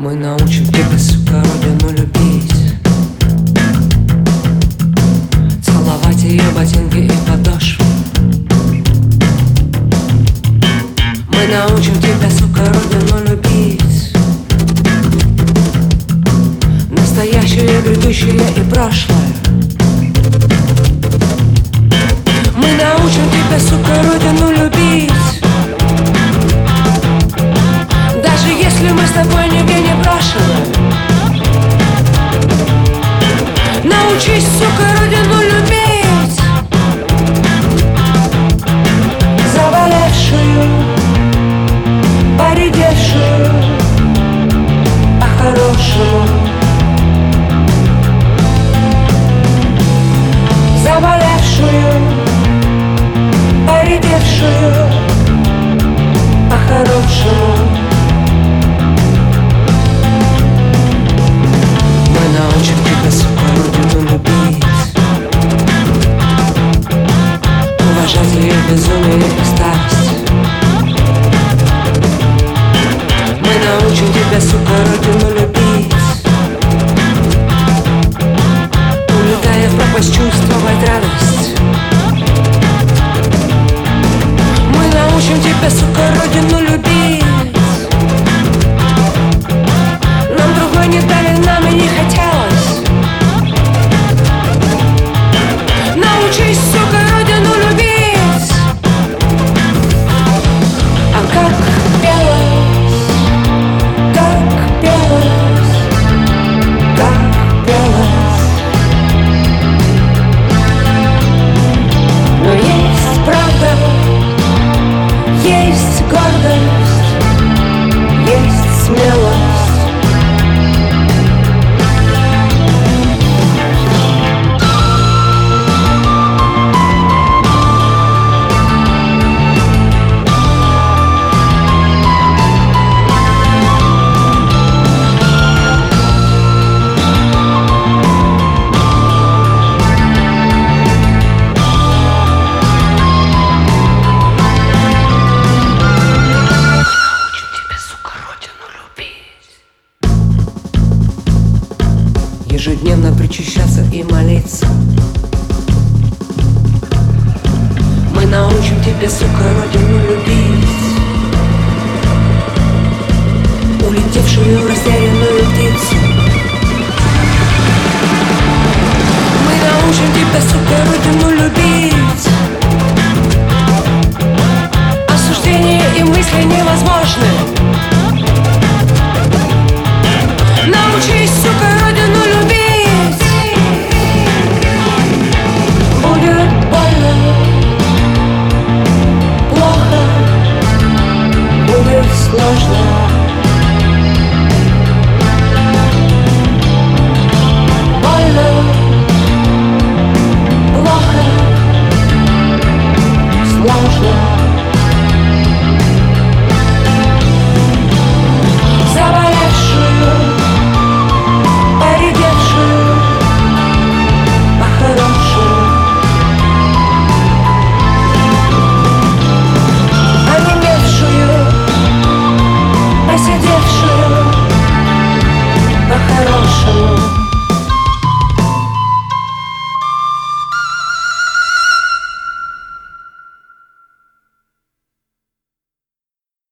Мы научим тебя, сука, родину любить, целовать ее ботинки и подошвы. Мы научим тебя, сука, родину любить, настоящее, грядущее и прошлое. Мы научим тебя, сука, родину любить, даже если мы с тобой нигде не брошены. Научись, сука, родину любить, заболевшую, поредевшую, по-хорошему. Заболевшую, поредевшую, по-хорошему. Мы научим тебя, сука, родину любить, уважать ее безумие и старость. Мы научим тебя, сука, родину любить, улетая в пропасть, чувствовать радость. Мы научим тебя, сука, родину любить, нам другой не дали, нам и не хотелось. Научись, сука, родину любить. А как пелось, как пелось, как пелось. Но есть правда, есть гордость, есть смелость. Ежедневно причащаться и молиться. Мы научим тебя, сука, родину любить, улетевшую, растянувшую